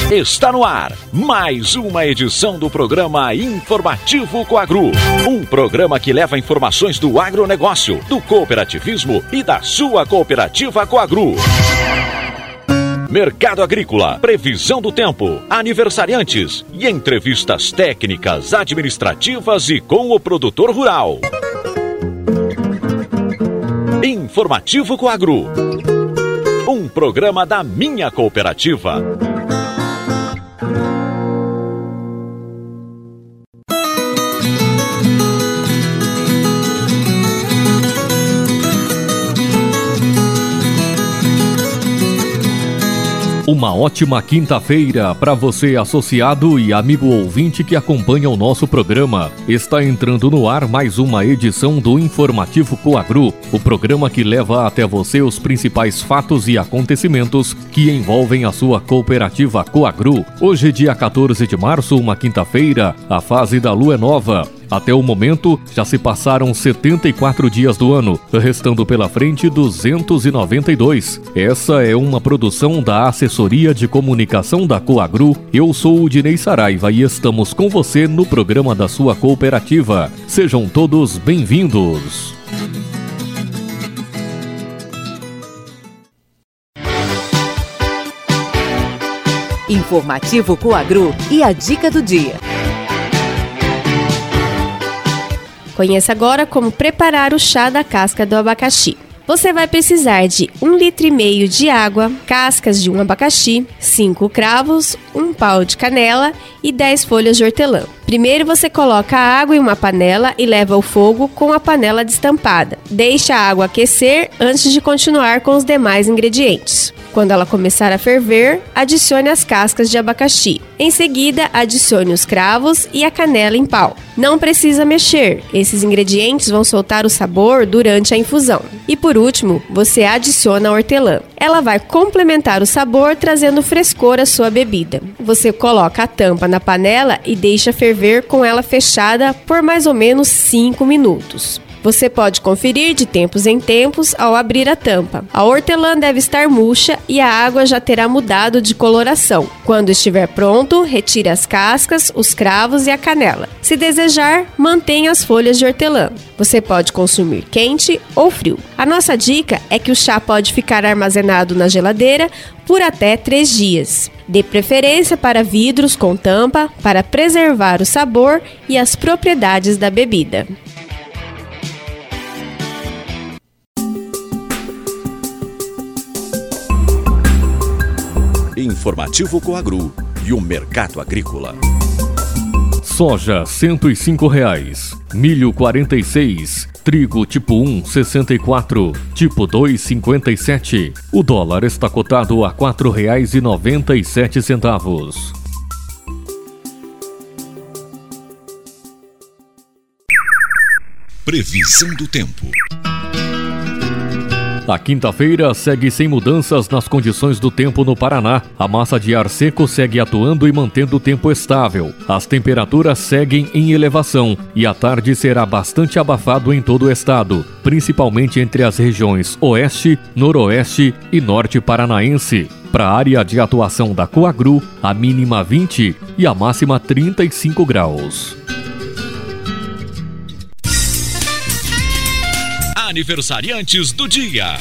Está no ar mais uma edição do programa Informativo Coagro. Um programa que leva informações do agronegócio, do cooperativismo e da sua cooperativa Coagro. Mercado agrícola, previsão do tempo, aniversariantes e entrevistas técnicas, administrativas e com o produtor rural. Informativo Coagro. Um programa da minha cooperativa. Uma ótima quinta-feira para você, associado e amigo ouvinte que acompanha o nosso programa. Está entrando no ar mais uma edição do Informativo Coagro, o programa que leva até você os principais fatos e acontecimentos que envolvem a sua cooperativa Coagro. Hoje, dia 14 de março, uma quinta-feira, a fase da lua é nova. Até o momento, já se passaram 74 dias do ano, restando pela frente 292. Essa é uma produção da Assessoria de Comunicação da Coagro. Eu sou o Dinei Saraiva e estamos com você no programa da sua cooperativa. Sejam todos bem-vindos. Informativo Coagro e a dica do dia. Conheça agora como preparar o chá da casca do abacaxi. Você vai precisar de 1,5 litro de água, cascas de um abacaxi, 5 cravos, 1 pau de canela e 10 folhas de hortelã. Primeiro você coloca a água em uma panela e leva ao fogo com a panela destampada. Deixa a água aquecer antes de continuar com os demais ingredientes. Quando ela começar a ferver, adicione as cascas de abacaxi. Em seguida, adicione os cravos e a canela em pau. Não precisa mexer, esses ingredientes vão soltar o sabor durante a infusão. E por último, você adiciona a hortelã. Ela vai complementar o sabor, trazendo frescor à sua bebida. Você coloca a tampa na panela e deixa ferver com ela fechada por mais ou menos 5 minutos. Você pode conferir de tempos em tempos ao abrir a tampa. A hortelã deve estar murcha e a água já terá mudado de coloração. Quando estiver pronto, retire as cascas, os cravos e a canela. Se desejar, mantenha as folhas de hortelã. Você pode consumir quente ou frio. A nossa dica é que o chá pode ficar armazenado na geladeira por até 3 dias. Dê preferência para vidros com tampa para preservar o sabor e as propriedades da bebida. Informativo Coagro e o mercado agrícola. Soja R$ 105, milho 46, trigo tipo 1 64, tipo 2 57. O dólar está cotado a R$ 4,97. Previsão do tempo. A quinta-feira segue sem mudanças nas condições do tempo no Paraná. A massa de ar seco segue atuando e mantendo o tempo estável. As temperaturas seguem em elevação e a tarde será bastante abafado em todo o estado, principalmente entre as regiões Oeste, Noroeste e Norte Paranaense. Para a área de atuação da Coagro, a mínima 20 e a máxima 35 graus. Aniversariantes do dia.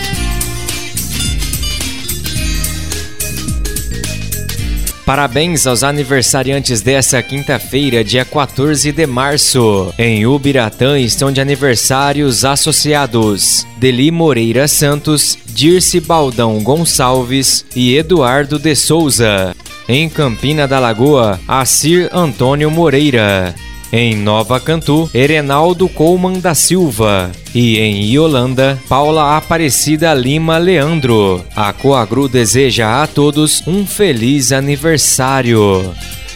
Parabéns aos aniversariantes dessa quinta-feira, dia 14 de março. Em Ubiratã estão de aniversário os associados Deli Moreira Santos, Dirce Baldão Gonçalves e Eduardo de Souza. Em Campina da Lagoa, Acir Antônio Moreira. Em Nova Cantu, Erenaldo Colman da Silva. E em Iolanda, Paula Aparecida Lima Leandro. A Coagro deseja a todos um feliz aniversário.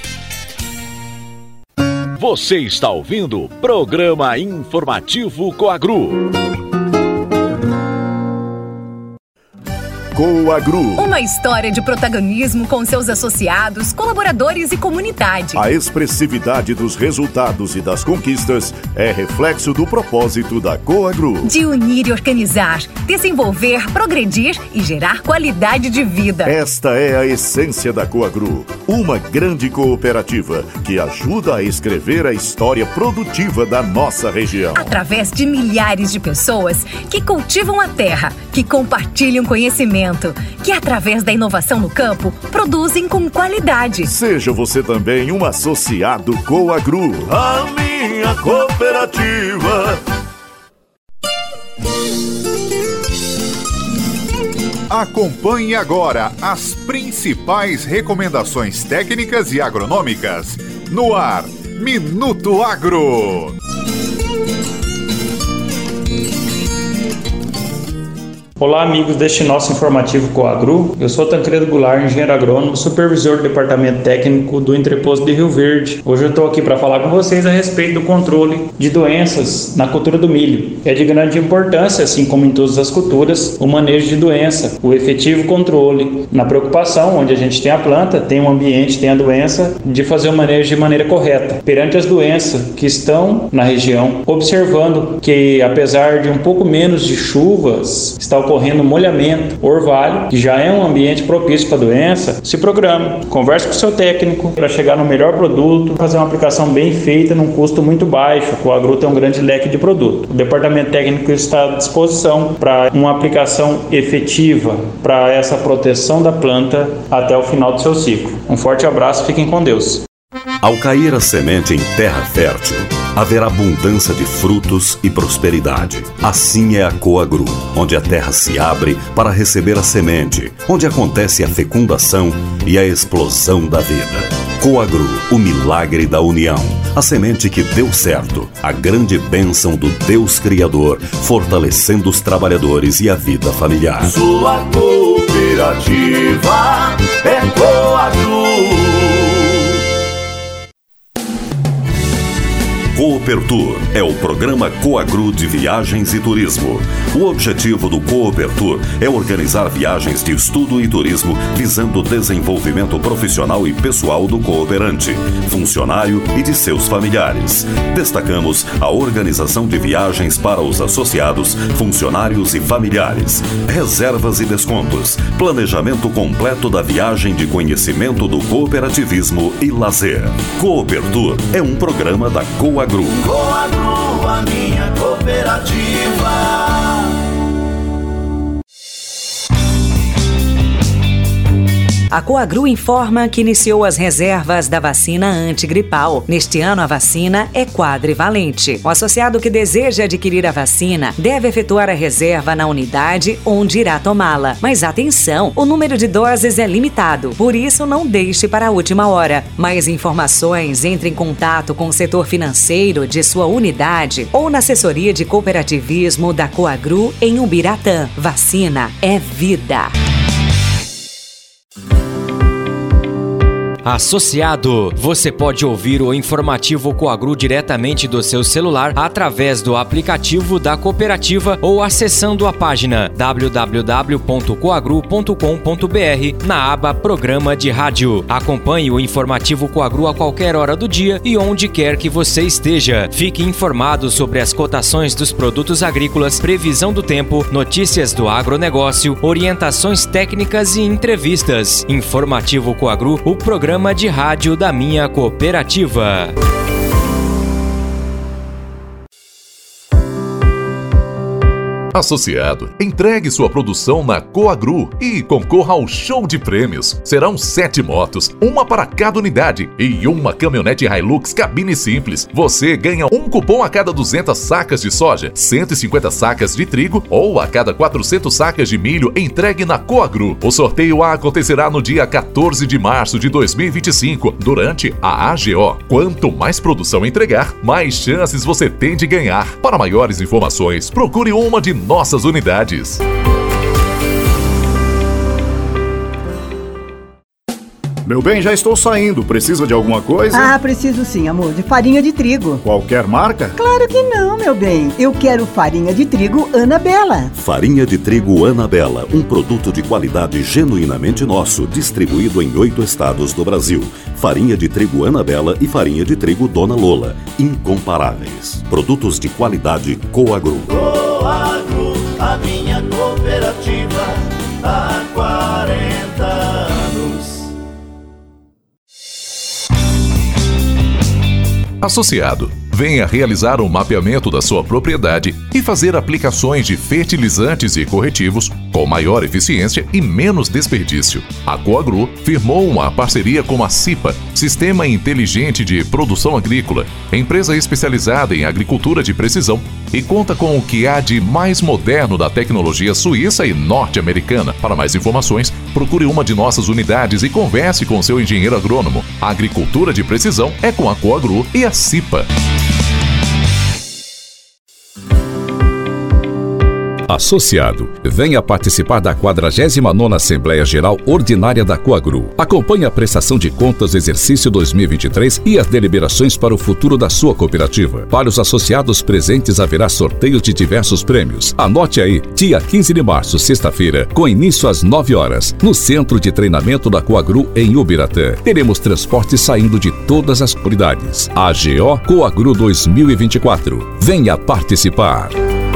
Você está ouvindo o programa Informativo Coagro. Coagru. Uma história de protagonismo com seus associados, colaboradores e comunidade. A expressividade dos resultados e das conquistas é reflexo do propósito da Coagru. De unir e organizar, desenvolver, progredir e gerar qualidade de vida. Esta é a essência da Coagru, uma grande cooperativa que ajuda a escrever a história produtiva da nossa região. Através de milhares de pessoas que cultivam a terra, que compartilham conhecimento, que através da inovação no campo, produzem com qualidade. Seja você também um associado Coagru. A minha cooperativa. Acompanhe agora as principais recomendações técnicas e agronômicas no ar, Minuto Agro. Olá, amigos deste nosso informativo Coagru. Eu sou Tancredo Goulart, engenheiro agrônomo, supervisor do departamento técnico do Entreposto de Rio Verde. Hoje eu estou aqui para falar com vocês a respeito do controle de doenças na cultura do milho. É de grande importância, assim como em todas as culturas, o manejo de doença, o efetivo controle. Na preocupação, onde a gente tem a planta, tem o ambiente, tem a doença, de fazer o manejo de maneira correta. Perante as doenças que estão na região, observando que apesar de um pouco menos de chuvas, está ocorrendo molhamento, orvalho, que já é um ambiente propício para a doença, se programe, converse com o seu técnico para chegar no melhor produto, fazer uma aplicação bem feita num custo muito baixo. O Coagru tem um grande leque de produto. O departamento técnico está à disposição para uma aplicação efetiva para essa proteção da planta até o final do seu ciclo. Um forte abraço, fiquem com Deus. Ao cair a semente em terra fértil, haverá abundância de frutos e prosperidade. Assim é a Coagru, onde a terra se abre para receber a semente, onde acontece a fecundação e a explosão da vida. Coagru, o milagre da união. A semente que deu certo, a grande bênção do Deus Criador, fortalecendo os trabalhadores e a vida familiar. Sua cooperativa é Coagru. Coopertour é o programa Coagru de Viagens e Turismo. O objetivo do Coopertour é organizar viagens de estudo e turismo visando o desenvolvimento profissional e pessoal do cooperante, funcionário e de seus familiares. Destacamos a organização de viagens para os associados, funcionários e familiares, reservas e descontos, planejamento completo da viagem de conhecimento do cooperativismo e lazer. Coopertour é um programa da Coagru. Coagru, a minha cooperativa. A Coagru informa que iniciou as reservas da vacina antigripal. Neste ano, a vacina é quadrivalente. O associado que deseja adquirir a vacina deve efetuar a reserva na unidade onde irá tomá-la. Mas atenção, o número de doses é limitado, por isso não deixe para a última hora. Mais informações, entre em contato com o setor financeiro de sua unidade ou na assessoria de cooperativismo da Coagru em Ubiratã. Vacina é vida. Associado, você pode ouvir o informativo Coagru diretamente do seu celular através do aplicativo da cooperativa ou acessando a página www.coagru.com.br na aba Programa de Rádio. Acompanhe o informativo Coagru a qualquer hora do dia e onde quer que você esteja. Fique informado sobre as cotações dos produtos agrícolas, previsão do tempo, notícias do agronegócio, orientações técnicas e entrevistas. Informativo Coagru, o programa de rádio da minha cooperativa. Associado, entregue sua produção na Coagru e concorra ao show de prêmios. Serão 7 motos, uma para cada unidade e uma caminhonete Hilux cabine simples. Você ganha um cupom a cada 200 sacas de soja, 150 sacas de trigo ou a cada 400 sacas de milho entregue na Coagru. O sorteio acontecerá no dia 14 de março de 2025, durante a AGO. Quanto mais produção entregar, mais chances você tem de ganhar. Para maiores informações, procure uma de nossas unidades. Meu bem, já estou saindo. Precisa de alguma coisa? Ah, preciso sim, amor. De farinha de trigo. Qualquer marca? Claro que não, meu bem. Eu quero farinha de trigo Anabela. Farinha de trigo Anabela, um produto de qualidade genuinamente nosso, distribuído em 8 estados do Brasil. Farinha de trigo Anabela e farinha de trigo Dona Lola, incomparáveis. Produtos de qualidade Coagro. Coagro, a minha cooperativa, há 40 anos. Associado, venha realizar um mapeamento da sua propriedade e fazer aplicações de fertilizantes e corretivos com maior eficiência e menos desperdício. A Coagro firmou uma parceria com a CIPA, Sistema Inteligente de Produção Agrícola, empresa especializada em agricultura de precisão, e conta com o que há de mais moderno da tecnologia suíça e norte-americana. Para mais informações, procure uma de nossas unidades e converse com seu engenheiro agrônomo. A agricultura de precisão é com a Coagro e a CIPA. Associado, venha participar da 49ª Assembleia Geral Ordinária da Coagro. Acompanhe a prestação de contas do exercício 2023 e as deliberações para o futuro da sua cooperativa. Para os associados presentes haverá sorteios de diversos prêmios. Anote aí, dia 15 de março, sexta-feira, com início às 9 horas, no Centro de Treinamento da Coagro em Ubiratã. Teremos transporte saindo de todas as unidades. AGO Coagro 2024. Venha participar!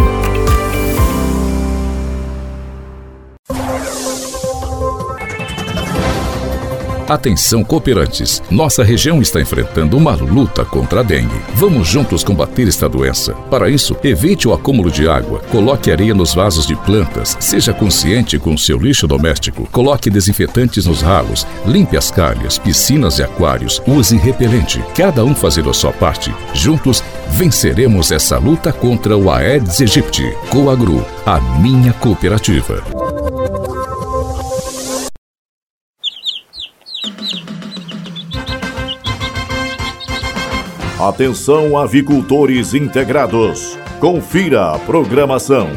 Atenção, cooperantes! Nossa região está enfrentando uma luta contra a dengue. Vamos juntos combater esta doença. Para isso, evite o acúmulo de água, coloque areia nos vasos de plantas, seja consciente com o seu lixo doméstico, coloque desinfetantes nos ralos, limpe as calhas, piscinas e aquários, use repelente. Cada um fazendo a sua parte. Juntos, venceremos essa luta contra o Aedes aegypti. Coagro, a minha cooperativa. Atenção, avicultores integrados. Confira a programação.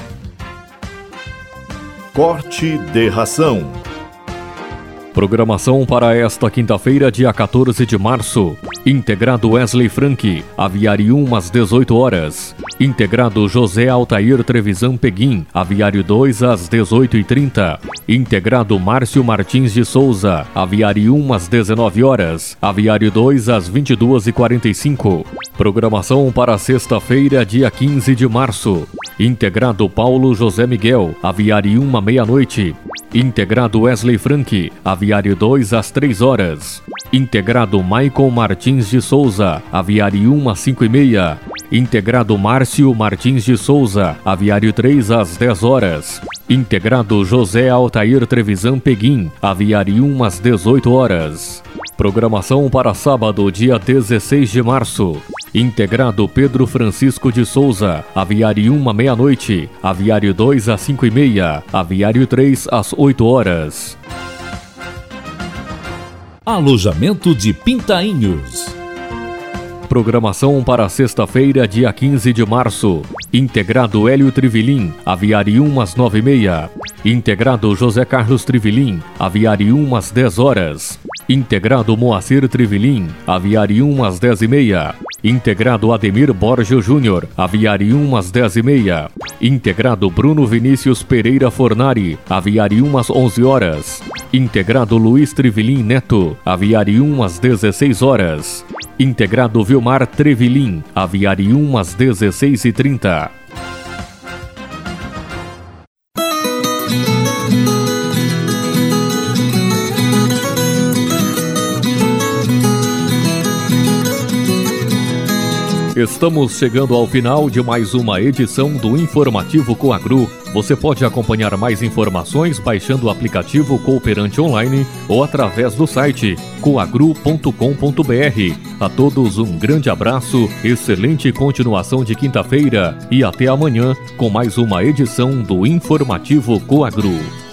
Corte de ração. Programação para esta quinta-feira, dia 14 de março. Integrado Wesley Frank, aviário 1 às 18 horas. Integrado José Altair Trevisan Peguim, aviário 2 às 18h30. Integrado Márcio Martins de Souza, aviário 1 às 19 horas. Aviário 2 às 22h45. Programação para sexta-feira, dia 15 de março. Integrado Paulo José Miguel, aviário 1 à meia-noite. Integrado Wesley Frank, aviário 2 às 3 horas. Integrado Maicon Martins de Souza, aviário 1 às 5h30. Integrado Márcio Martins de Souza, aviário 3 às 10 horas. Integrado José Altair Trevisan Peguim, aviário 1 às 18 horas. Programação para sábado, dia 16 de março. Integrado Pedro Francisco de Souza, aviário 1 à meia-noite, aviário 2 às 5h30, aviário 3 às 8 horas. Alojamento de Pintainhos. Programação para sexta-feira, dia 15 de março. Integrado Hélio Trivilim, aviário 1 às 9h30. Integrado José Carlos Trivilim, aviário 1 às 10 horas. Integrado Moacir Trivilim, aviário 1 às 10h30. Integrado Ademir Borgio Júnior, aviário 1 às 10h30. Integrado Bruno Vinícius Pereira Fornari, aviário 1 às 11 horas. Integrado Luiz Trivilim Neto, aviário 1 às 16 horas. Integrado Vilmar Trevilim, aviário 1 às 16h30. Estamos chegando ao final de mais uma edição do Informativo Coagru. Você pode acompanhar mais informações baixando o aplicativo Cooperante Online ou através do site coagru.com.br. A todos um grande abraço, excelente continuação de quinta-feira e até amanhã com mais uma edição do Informativo Coagru.